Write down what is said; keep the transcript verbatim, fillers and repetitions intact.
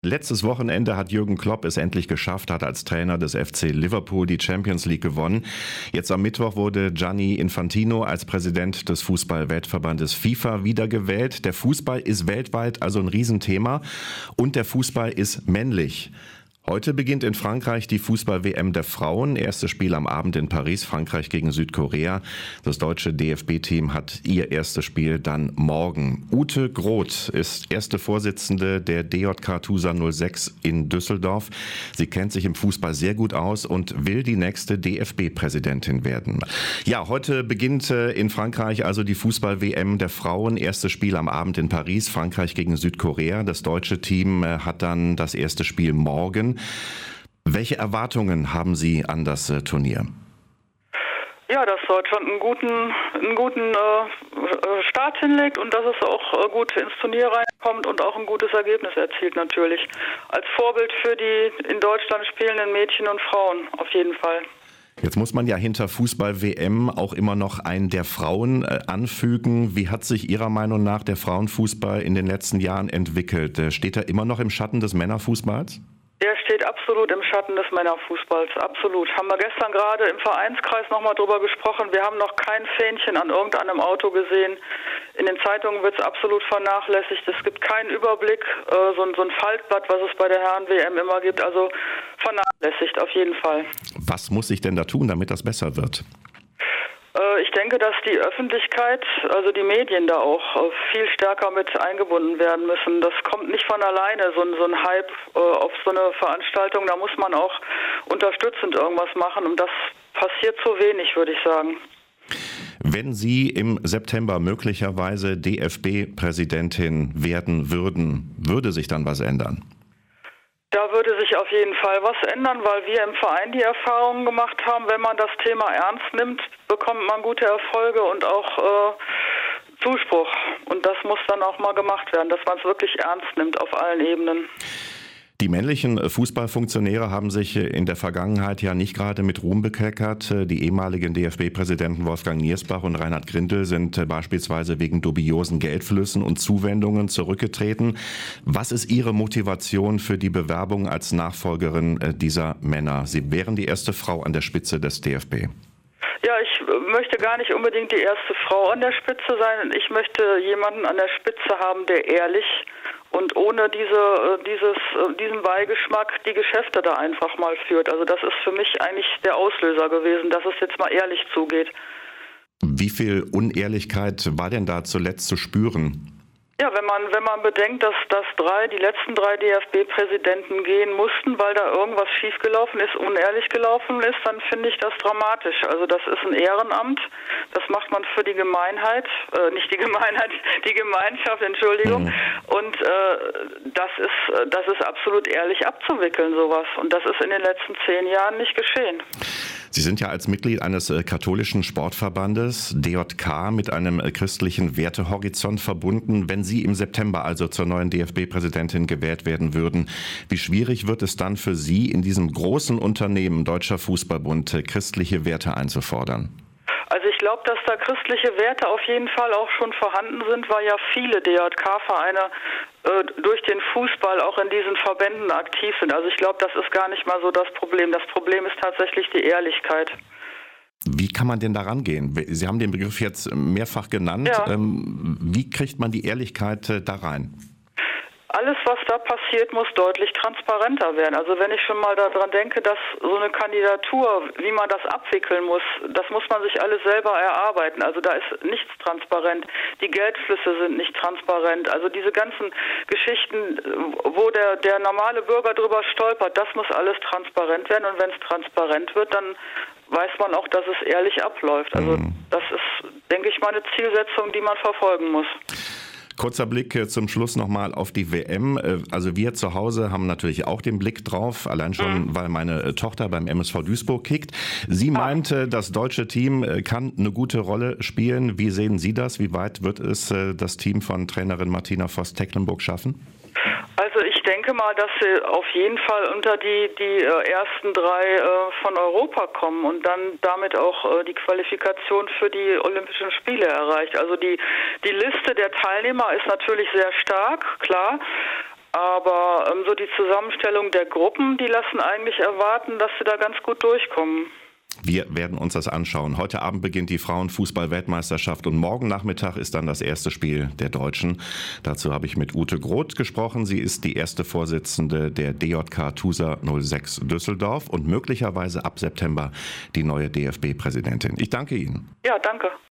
Letztes Wochenende hat Jürgen Klopp es endlich geschafft, hat als Trainer des F C Liverpool die Champions League gewonnen. Jetzt am Mittwoch wurde Gianni Infantino als Präsident des Fußball-Weltverbandes FIFA wiedergewählt. Der Fußball ist weltweit also ein Riesenthema und der Fußball ist männlich. Heute beginnt in Frankreich die Fußball-W M der Frauen. Erstes Spiel am Abend in Paris, Frankreich gegen Südkorea. Das deutsche D F B-Team hat ihr erstes Spiel dann morgen. Ute Groth ist erste Vorsitzende der D J K TUSA null sechs in Düsseldorf. Sie kennt sich im Fußball sehr gut aus und will die nächste D F B-Präsidentin werden. Ja, heute beginnt in Frankreich also die Fußball-W M der Frauen. Erstes Spiel am Abend in Paris, Frankreich gegen Südkorea. Das deutsche Team hat dann das erste Spiel morgen. Welche Erwartungen haben Sie an das äh, Turnier? Ja, dass Deutschland einen guten, einen guten äh, Start hinlegt und dass es auch äh, gut ins Turnier reinkommt und auch ein gutes Ergebnis erzielt natürlich. Als Vorbild für die in Deutschland spielenden Mädchen und Frauen auf jeden Fall. Jetzt muss man ja hinter Fußball-W M auch immer noch einen der Frauen äh, anfügen. Wie hat sich Ihrer Meinung nach der Frauenfußball in den letzten Jahren entwickelt? Äh, steht er immer noch im Schatten des Männerfußballs? Der steht absolut im Schatten des Männerfußballs, absolut. Haben wir gestern gerade im Vereinskreis nochmal drüber gesprochen. Wir haben noch kein Fähnchen an irgendeinem Auto gesehen. In den Zeitungen wird es absolut vernachlässigt. Es gibt keinen Überblick, äh, so, so ein Faltblatt, was es bei der Herren-W M immer gibt. Also vernachlässigt auf jeden Fall. Was muss ich denn da tun, damit das besser wird? Ich denke, dass die Öffentlichkeit, also die Medien da auch viel stärker mit eingebunden werden müssen. Das kommt nicht von alleine, so ein, so ein Hype auf so eine Veranstaltung. Da muss man auch unterstützend irgendwas machen und das passiert zu wenig, würde ich sagen. Wenn Sie im September möglicherweise D F B-Präsidentin werden würden, würde sich dann was ändern? Da würde sich auf jeden Fall was ändern, weil wir im Verein die Erfahrungen gemacht haben, wenn man das Thema ernst nimmt, bekommt man gute Erfolge und auch äh, Zuspruch. Und das muss dann auch mal gemacht werden, dass man es wirklich ernst nimmt auf allen Ebenen. Die männlichen Fußballfunktionäre haben sich in der Vergangenheit ja nicht gerade mit Ruhm bekleckert. Die ehemaligen D F B-Präsidenten Wolfgang Niersbach und Reinhard Grindel sind beispielsweise wegen dubiosen Geldflüssen und Zuwendungen zurückgetreten. Was ist Ihre Motivation für die Bewerbung als Nachfolgerin dieser Männer? Sie wären die erste Frau an der Spitze des D F B. Ja, ich möchte gar nicht unbedingt die erste Frau an der Spitze sein. Ich möchte jemanden an der Spitze haben, der ehrlich und ohne diese, dieses, diesen Beigeschmack die Geschäfte da einfach mal führt. Also das ist für mich eigentlich der Auslöser gewesen, dass es jetzt mal ehrlich zugeht. Wie viel Unehrlichkeit war denn da zuletzt zu spüren? Ja, wenn man wenn man bedenkt, dass dass drei die letzten drei D F B-Präsidenten gehen mussten, weil da irgendwas schiefgelaufen ist, unehrlich gelaufen ist, dann finde ich das dramatisch. Also das ist ein Ehrenamt, das macht man für die Gemeinheit, äh, nicht die Gemeinheit, die Gemeinschaft, Entschuldigung. Mhm. Und äh, das ist das ist absolut ehrlich abzuwickeln, sowas. Und das ist in den letzten zehn Jahren nicht geschehen. Sie sind ja als Mitglied eines äh, katholischen Sportverbandes, D J K, mit einem äh, christlichen Wertehorizont verbunden. Wenn Sie im September also zur neuen D F B-Präsidentin gewählt werden würden, wie schwierig wird es dann für Sie, in diesem großen Unternehmen Deutscher Fußballbund äh, christliche Werte einzufordern? Also ich glaube, dass da christliche Werte auf jeden Fall auch schon vorhanden sind, weil ja viele D J K-Vereine äh, durch den Fußball auch in diesen Verbänden aktiv sind. Also ich glaube, das ist gar nicht mal so das Problem. Das Problem ist tatsächlich die Ehrlichkeit. Wie kann man denn da rangehen? Sie haben den Begriff jetzt mehrfach genannt. Ja. Ähm, wie kriegt man die Ehrlichkeit äh, da rein? Alles, was da passiert, muss deutlich transparenter werden. Also wenn ich schon mal daran denke, dass so eine Kandidatur, wie man das abwickeln muss, das muss man sich alles selber erarbeiten. Also da ist nichts transparent. Die Geldflüsse sind nicht transparent. Also diese ganzen Geschichten, wo der, der normale Bürger drüber stolpert, das muss alles transparent werden. Und wenn es transparent wird, dann weiß man auch, dass es ehrlich abläuft. Also das ist, denke ich, mal eine Zielsetzung, die man verfolgen muss. Kurzer Blick zum Schluss nochmal auf die W M. Also wir zu Hause haben natürlich auch den Blick drauf, allein schon, mhm. weil meine Tochter beim M S V Duisburg kickt. Sie meinte, das deutsche Team kann eine gute Rolle spielen. Wie sehen Sie das? Wie weit wird es das Team von Trainerin Martina Voss-Tecklenburg schaffen? Also ich denke mal, dass sie auf jeden Fall unter die, die äh, ersten drei äh, von Europa kommen und dann damit auch äh, die Qualifikation für die Olympischen Spiele erreicht. Also die, die Liste der Teilnehmer ist natürlich sehr stark, klar. Aber ähm, so die Zusammenstellung der Gruppen, die lassen eigentlich erwarten, dass sie da ganz gut durchkommen. Wir werden uns das anschauen. Heute Abend beginnt die Frauenfußball-Weltmeisterschaft und morgen Nachmittag ist dann das erste Spiel der Deutschen. Dazu habe ich mit Ute Groth gesprochen. Sie ist die erste Vorsitzende der D J K Tusa null sechs Düsseldorf und möglicherweise ab September die neue D F B-Präsidentin. Ich danke Ihnen. Ja, danke.